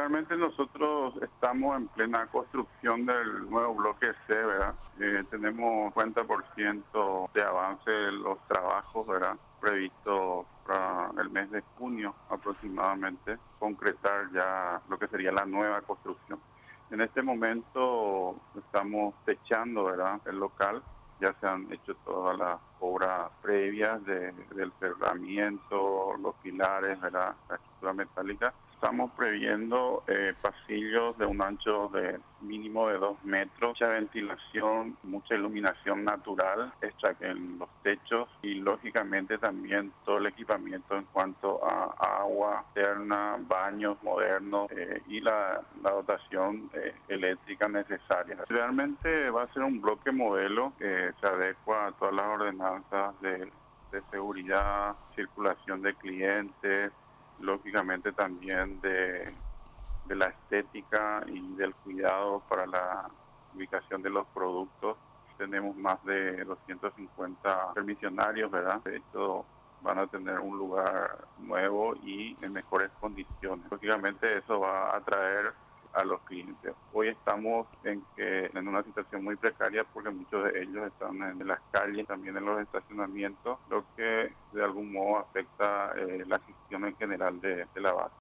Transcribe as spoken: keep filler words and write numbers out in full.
Realmente nosotros estamos en plena construcción del nuevo bloque C, ¿verdad? Eh, tenemos cincuenta por ciento de avance de los trabajos, ¿verdad? Previsto para el mes de junio aproximadamente, concretar ya lo que sería la nueva construcción. En este momento estamos techando, ¿verdad?, el local. Ya se han hecho todas las obras previas de, del cerramiento, los pilares, ¿verdad?, la estructura metálica. Estamos previendo eh, pasillos de un ancho de mínimo de dos metros, mucha ventilación, mucha iluminación natural extra en los techos y lógicamente también todo el equipamiento en cuanto a agua externa, baños modernos eh, y la, la dotación eh, eléctrica necesaria. Realmente va a ser un bloque modelo que se adecua a todas las ordenanzas de, de seguridad, circulación de clientes, lógicamente también de, de la estética y del cuidado para la ubicación de los productos. Tenemos más de doscientos cincuenta permisionarios, ¿verdad? De hecho, van a tener un lugar nuevo y en mejores condiciones. Lógicamente eso va a atraer a los clientes. Hoy estamos en que en una situación muy precaria porque muchos de ellos están en las calles, también en los estacionamientos, lo que de algún modo afecta eh, la gestión en general de, de la base.